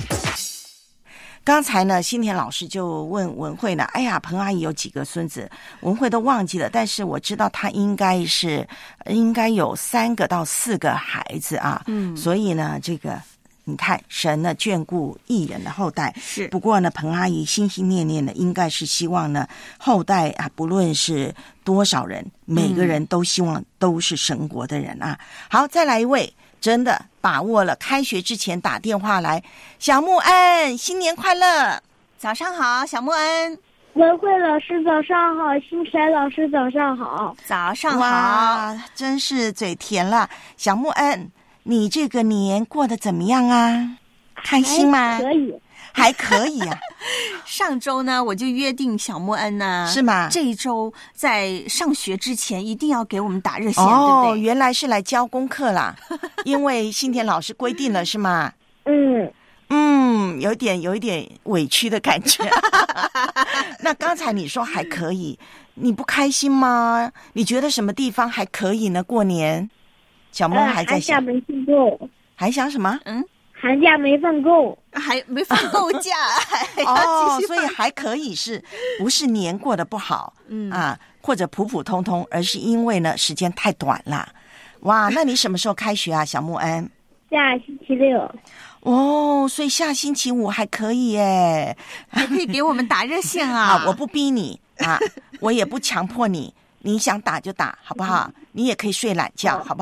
刚才呢，新田老师就问文慧呢，哎呀，彭阿姨有几个孙子？文慧都忘记了，但是我知道她应该是应该有三个到四个孩子啊。嗯，所以呢，这个。你看，神呢眷顾义人的后代。是，不过呢，彭阿姨心心念念的应该是希望呢，后代啊，不论是多少人，每个人都希望都是神国的人啊。嗯、好，再来一位，真的把握了开学之前打电话来，小木恩，新年快乐！ 早上好，小木恩。 文慧老师早上好，新凯老师早上好， 早上好， 哇，真是嘴甜了，小木恩。你这个年过得怎么样啊？开心吗？ 还可以， 还可以啊。 上周呢，我就约定小莫恩呢， 是吗？ 这一周在上学之前一定要给我们打热线， 哦， 对不对？ 原来是来教功课啦，因为新田老师规定了，是吗？ 嗯嗯，有点有一点委屈的感觉。那刚才你说还可以，你不开心吗？你觉得什么地方还可以呢？过年？小梦还在想， 寒假没放够， 还想什么？ 嗯， 寒假没放够， 还没放够假， 哦，所以还可以是，不是年过得不好，嗯啊，或者普普通通，而是因为呢时间太短了。哇，那你什么时候开学啊，小木恩？ 下星期六。 哦，所以下星期五还可以耶， 还可以给我们打热线啊！ 好，我不逼你啊，我也不强迫你。你想打就打，好不好？你也可以睡懒觉，好不好？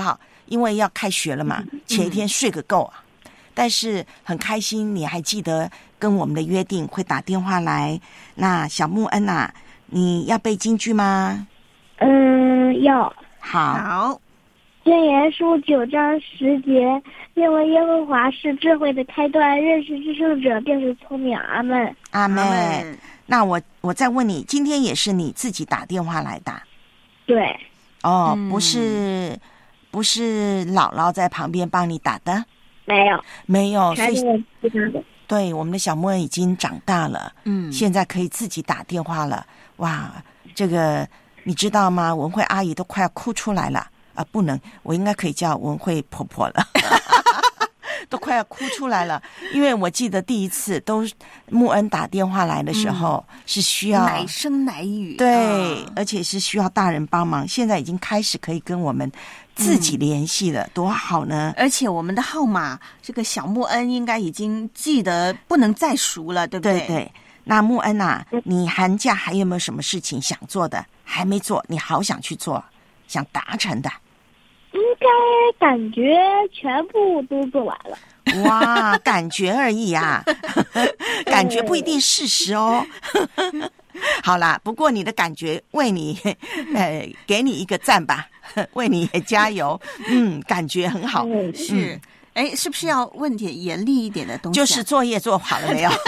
因为要开学了嘛，前一天睡个够啊。但是很开心，你还记得跟我们的约定会打电话来。那小木恩啊，你要背金句吗？ 嗯，要。 好。 好。 箴言书九章十节，因为耶和华是智慧的开端，认识至圣者便是聪明。阿们。 阿们。那我我再问你，今天也是你自己打电话来打？ 对。 哦， 嗯、 不是，不是姥姥在旁边帮你打的？ 没有， 没有。 所以对，我们的小木恩已经长大了， 嗯， 现在可以自己打电话了。哇，这个你知道吗？文慧阿姨都快要哭出来了啊！不能，我应该可以叫文慧婆婆了。都快要哭出来了，因为我记得第一次都木恩打电话来的时候、嗯、是需要奶声奶语， 对、 啊， 而且是需要大人帮忙。现在已经开始可以跟我们自己联系了、嗯、多好呢！ 而且我们的号码，这个小木恩应该已经记得不能再熟了，对不对？ 对对。那木恩啊，你寒假还有没有什么事情想做的？还没做，你好想去做，想达成的？ 应该感觉全部都做完了。 哇，感觉而已啊，感觉不一定事实哦。好啦，不过你的感觉为你，呃，给你一个赞吧，为你也加油。嗯，感觉很好。 嗯、是，哎、嗯，是不是要问点严厉一点的东西、啊？ 就是作业做好了没有？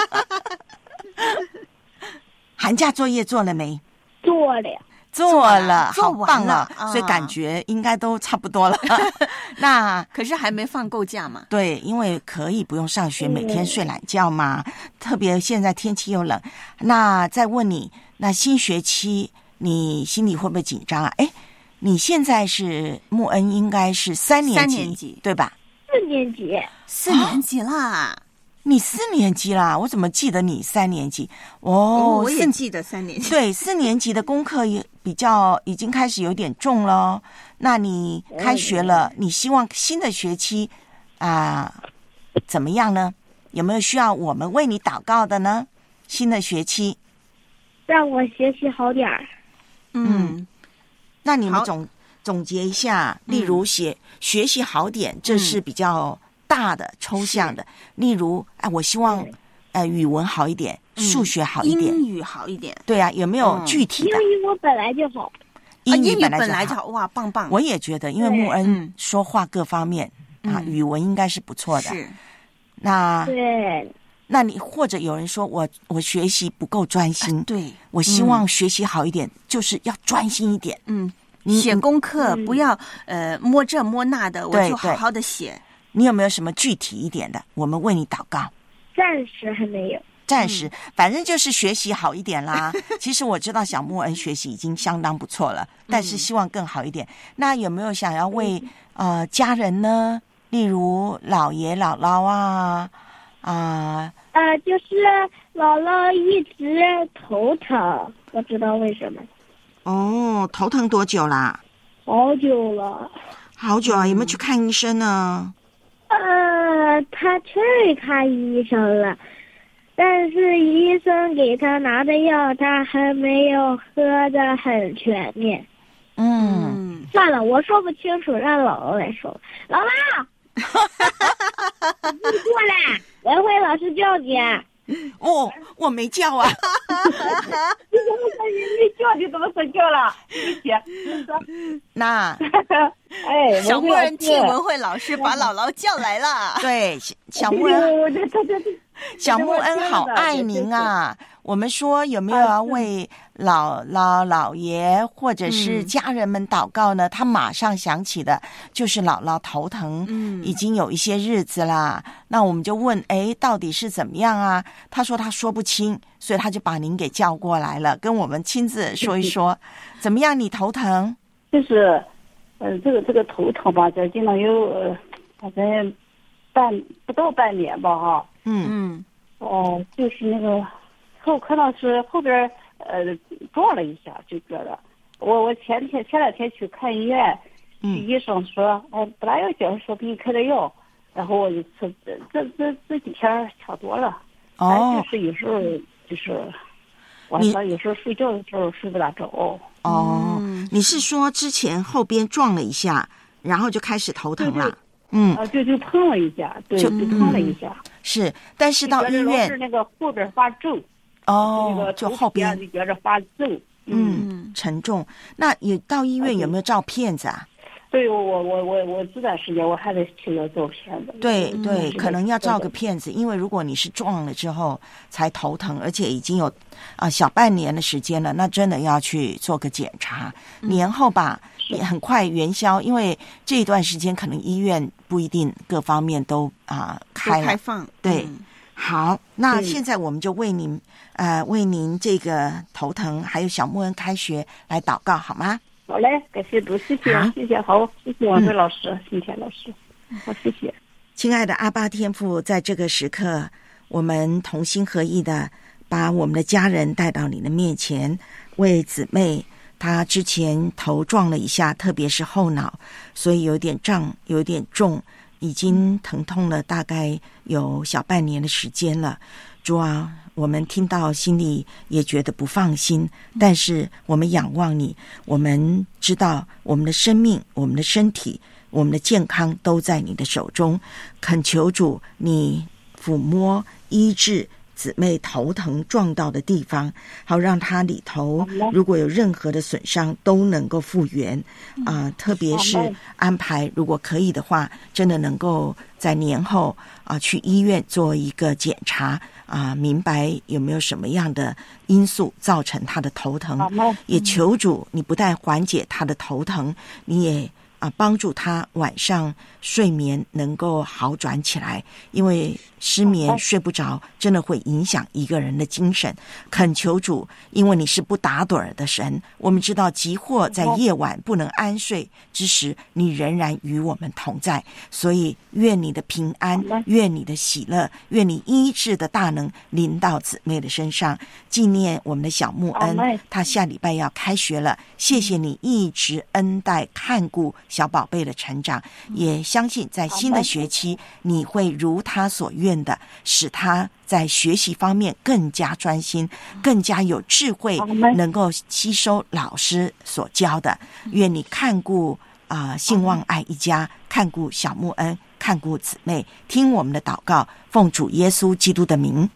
寒假作业做了没？ 做了呀。 做了， 做好棒了、 啊！所以感觉应该都差不多了。那可是还没放够假嘛？ 对，因为可以不用上学，每天睡懒觉嘛。嗯、特别现在天气又冷。那再问你，那新学期你心里会不会紧张啊？哎，你现在是木恩，应该是三年级， 三年级对吧？ 四年级， 四年级啦。哦， 你四年级啦，我怎么记得你三年级？哦， 我也记得三年级。 对，四年级的功课也比较已经开始有点重了。那你开学了，你希望新的学期啊、呃、怎么样呢？有没有需要我们为你祷告的呢？新的学期， 让我学习好点儿。 嗯，那你们总总结一下，例如写、嗯、学习好点，这是比较大的抽象的。例如，哎，我希望呃语文好一点，嗯、数学好一点， 英语好一点。 对啊，有没有具体的？ 英语我本来就好， 英语本来就好。 就好哇，棒棒！ 我也觉得，因为木恩说话各方面、嗯、啊，语文应该是不错的。 是。 那对。 那你或者有人说我我学习不够专心， 啊、对， 我希望学习好一点，嗯、就是要专心一点。 嗯，写功课不要、嗯、呃摸这摸那的，我就好好的写。 你有没有什么具体一点的？我们为你祷告。 暂时还没有。 暂时，反正就是学习好一点啦。其实我知道小木恩学习已经相当不错了，但是希望更好一点。那有没有想要为呃家人呢？例如姥爷姥姥啊啊。 呃，就是姥姥一直头疼，不知道为什么。 哦，头疼多久啦？ 好久了。 好久啊，有没有去看医生呢？ 呃，他去看医生了，但是医生给他拿的药，他还没有喝得很全面。 嗯， 算了，我说不清楚，让姥姥来说。姥姥，你过来，文慧老师叫你。 哦，我没叫啊。 你怎么说你没叫？你怎么说叫了？对不起。 那， 哎， 小木人替文慧老师把姥姥叫来了。 对，小木人，小木恩好爱您啊。我们说有没有要为姥姥姥爷或者是家人们祷告呢？嗯、他马上想起的就是姥姥头疼，嗯，已经有一些日子啦。那我们就问，哎，到底是怎么样啊？他说他说不清，所以他就把您给叫过来了，跟我们亲自说一说，怎么样？你头疼？ 就是，呃，这个这个头疼吧，这经常有，呃，反正半不到半年吧，哈。 嗯嗯。 哦，就是那个。后可能是后边呃撞了一下就觉得，我我前天前两天去看医院， 嗯， 医生说，哎，本来要叫说给你开点药，然后我就吃，这这这几天差多了。 哦， 哎，就是有时候就是晚上有时候睡觉的时候睡不大着。 哦，嗯、你是说之前后边撞了一下， 然后就开始头疼了。 对对嗯， 啊，就就碰了一下，对， 就就碰了一下。 是，但是到医院是那个后边发皱。 哦， 那个就后边就觉着发皱。 嗯，沉重。那你到医院有没有照片子啊？ 对，我我我我我这段时间我还得去要照片子。 对对，可能要照个片子，因为如果你是撞了之后才头疼，而且已经有啊、呃、小半年的时间了，那真的要去做个检查。嗯、年后吧，也很快元宵，因为这一段时间可能医院不一定各方面都啊、呃、开了开放。 对， 嗯、 好，那现在我们就为您呃为您这个头疼还有小木恩开学来祷告好吗？ 好嘞，感谢主，谢谢，谢谢，好，谢谢王慧老师、今天老师，好，谢谢。 亲爱的阿爸天父，在这个时刻，我们同心合意的把我们的家人带到你的面前，为姊妹她之前头撞了一下，特别是后脑，所以有点胀，有点重，已经疼痛了大概有小半年的时间了。主啊，我们听到心里也觉得不放心，但是我们仰望你，我们知道我们的生命、我们的身体、我们的健康都在你的手中，恳求主你抚摸医治姊妹头疼撞到的地方，好让它里头如果有任何的损伤都能够复原啊、呃，特别是安排如果可以的话，真的能够在年后啊、呃、去医院做一个检查啊、呃，明白有没有什么样的因素造成他的头疼，也求主你不但缓解他的头疼，你也啊，帮助他晚上睡眠能够好转起来，因为失眠睡不着真的会影响一个人的精神。恳求主，因为你是不打盹儿的神，我们知道即或在夜晚不能安睡之时，你仍然与我们同在，所以愿你的平安，愿你的喜乐，愿你医治的大能临到姊妹的身上。纪念我们的小木恩，他下礼拜要开学了，谢谢你一直恩待看顾小宝贝的成长，也相信在新的学期你会如他所愿的使他在学习方面更加专心，更加有智慧，能够吸收老师所教的。愿你看顾啊、呃，兴旺爱一家，看顾小木恩，看顾姊妹，听我们的祷告，奉主耶稣基督的名。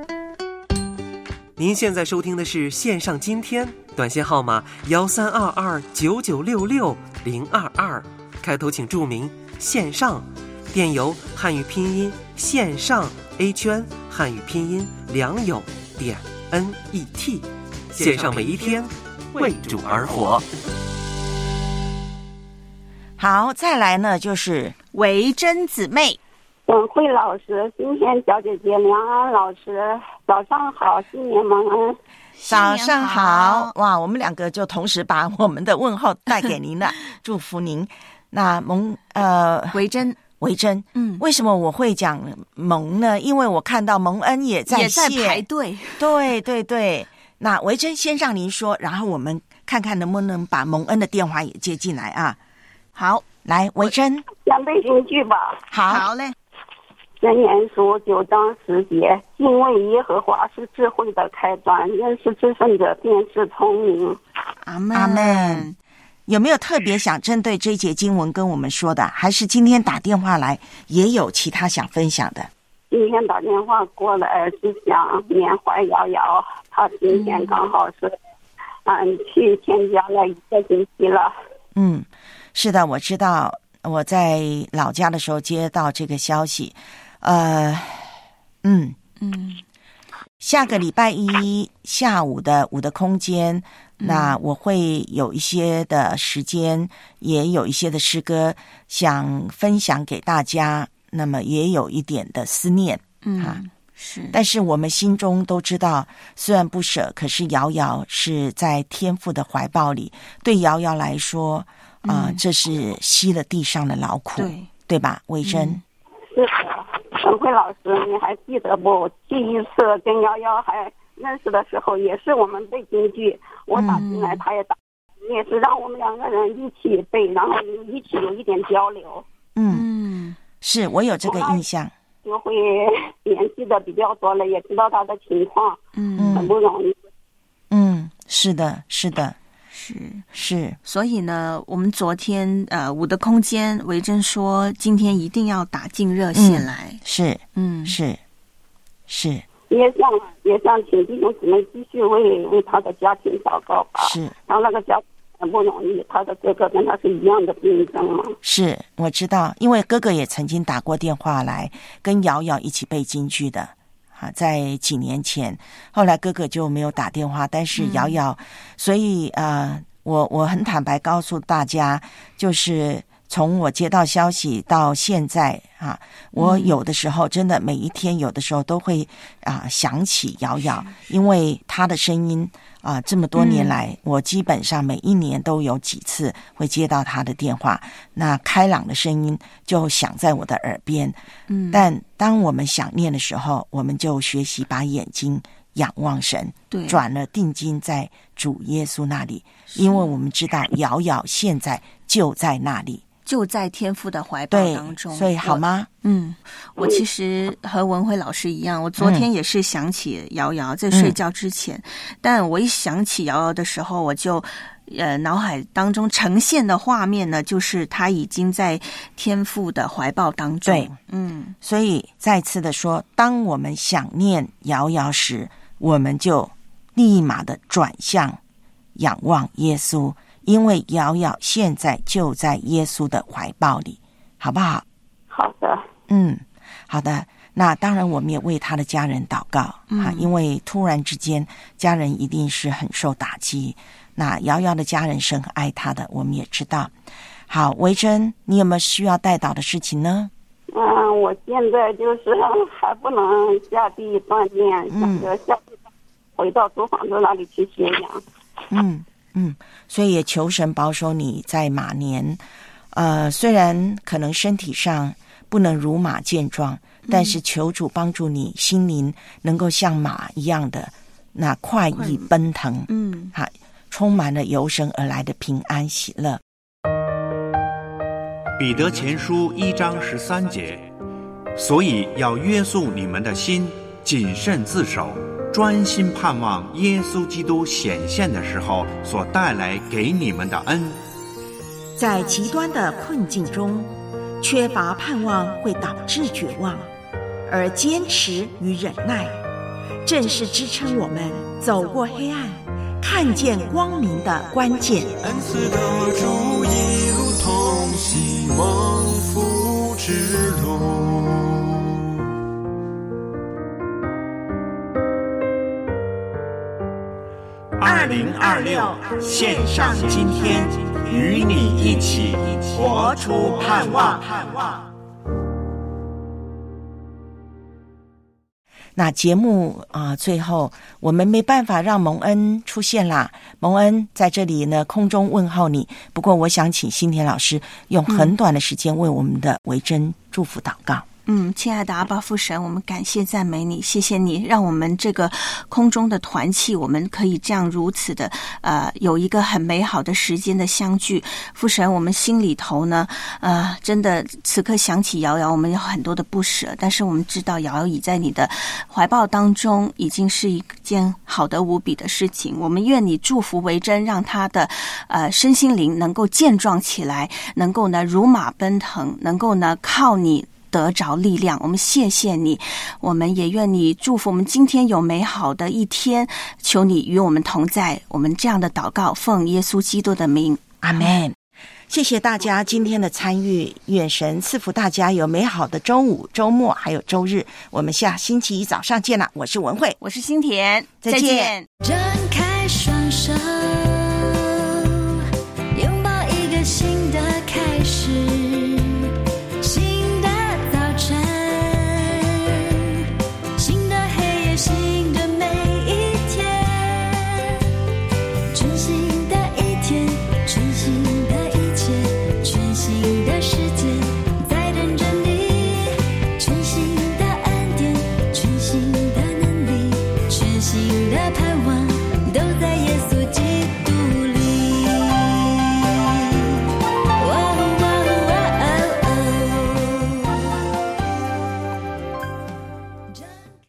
您现在收听的是线上今天，短信号码幺三二二九九六六零二二，开头请注明线上，电邮汉语拼音线上 A 圈汉语拼音良友点 N E T， 线上每一天为主而活。 好，再来呢就是维珍姊妹。 文慧老师，今天小姐姐梁安老师，早上好，新年蒙恩。 早上好，哇，我们两个就同时把我们的问候带给您了，祝福您。那蒙呃维珍维珍，嗯，为什么我会讲蒙呢？因为我看到蒙恩也在也在排队， 对对对。那维珍先让您说，然后我们看看能不能把蒙恩的电话也接进来啊。好，来维珍， 先背京剧吧。 好， 好嘞。 箴言书九章十节，敬畏耶和华是智慧的开端，认识至圣者便是聪明。 阿们阿们。有没有特别想针对这一节经文跟我们说的，还是今天打电话来也有其他想分享的？ 今天打电话过来是想缅怀瑶瑶，她今天刚好是嗯去添加了一个星期了。 嗯，是的，我知道，我在老家的时候接到这个消息。呃，嗯嗯，下个礼拜一下午的五的空间，嗯、那我会有一些的时间，也有一些的诗歌想分享给大家。那么也有一点的思念， 嗯， 啊、 是。 但是我们心中都知道，虽然不舍，可是瑶瑶是在天父的怀抱里。对瑶瑶来说，啊、呃嗯，这是吸了地上的劳苦，对对吧？维珍。 嗯是的，陈慧老师，你还记得不？第一次跟瑶瑶还认识的时候，也是我们背京剧，我打进来，他也打，嗯、也是让我们两个人一起背，然后一起有一点交流。 嗯，是我有这个印象。 就会联系的比较多了，也知道他的情况， 嗯， 很不容易。 嗯，是的，是的。 是是， 所以呢，我们昨天呃五的空间，维珍说今天一定要打进热线来， 嗯、是， 嗯， 是，是， 也想也想请弟兄姊妹继续为为他的家庭祷告吧。 是， 然后那个家很不容易，他的哥哥跟他是一样的病症嘛。 是，我知道，因为哥哥也曾经打过电话来跟瑶瑶一起背京剧的。啊，在几年前，后来哥哥就没有打电话，但是瑶瑶，嗯、所以呃，我我很坦白告诉大家，就是从我接到消息到现在啊，我有的时候真的每一天，有的时候都会啊想起瑶瑶，因为她的声音啊，这么多年来，嗯、我基本上每一年都有几次会接到她的电话，那开朗的声音就响在我的耳边。嗯，但当我们想念的时候，我们就学习把眼睛仰望神， 对， 转了定睛在主耶稣那里，因为我们知道瑶瑶现在就在那里。 就在天父的怀抱当中， 所以好吗？ 嗯，我其实和文辉老师一样，我昨天也是想起瑶瑶在睡觉之前，嗯、但我一想起瑶瑶的时候，我就呃脑海当中呈现的画面呢，就是她已经在天父的怀抱当中。 对， 嗯， 所以再次的说，当我们想念瑶瑶时，我们就立马的转向仰望耶稣。因为瑶瑶现在就在耶稣的怀抱里，好不好？ 好的， 嗯，好的。那当然，我们也为他的家人祷告、 嗯、 啊，因为突然之间，家人一定是很受打击。那瑶瑶的家人是很爱他的，我们也知道。好，维珍，你有没有需要代祷的事情呢？ 嗯，我现在就是还不能下地锻炼， 嗯、 想着下地回到租房子那里去休养。 嗯。嗯，所以也求神保守你在马年，呃，虽然可能身体上不能如马健壮，但是求主帮助你心灵能够像马一样的那快意奔腾， 嗯， 哈，充满了由神而来的平安喜乐。 彼得前书一章十三节，所以要约束你们的心，谨慎自守。专心盼望耶稣基督显现的时候所带来给你们的恩。 在极端的困境中，缺乏盼望会导致绝望，而坚持与忍耐，正是支撑我们走过黑暗、看见光明的关键。 恩赐的主一路同行，蒙福之路。 二零二六线上今天，与你一起活出盼望。 那节目啊、呃，最后我们没办法让蒙恩出现啦。蒙恩在这里呢，空中问候你。不过，我想请新田老师用很短的时间为我们的维珍祝福祷告。 嗯，亲爱的阿爸父神，我们感谢赞美你，谢谢你让我们这个空中的团契，我们可以这样如此的呃有一个很美好的时间的相聚。父神，我们心里头呢呃真的此刻想起瑶瑶，我们有很多的不舍，但是我们知道瑶瑶已在你的怀抱当中，已经是一件好得无比的事情。我们愿你祝福维珍，让她的呃身心灵能够健壮起来，能够呢如马奔腾，能够呢靠你得着力量。我们谢谢你，我们也愿你祝福我们今天有美好的一天，求你与我们同在。我们这样的祷告奉耶稣基督的名， 阿们。谢谢大家今天的参与，愿神赐福大家有美好的周五、周末还有周日。我们下星期一早上见了，我是文慧， 我是新田， 再见。 再见。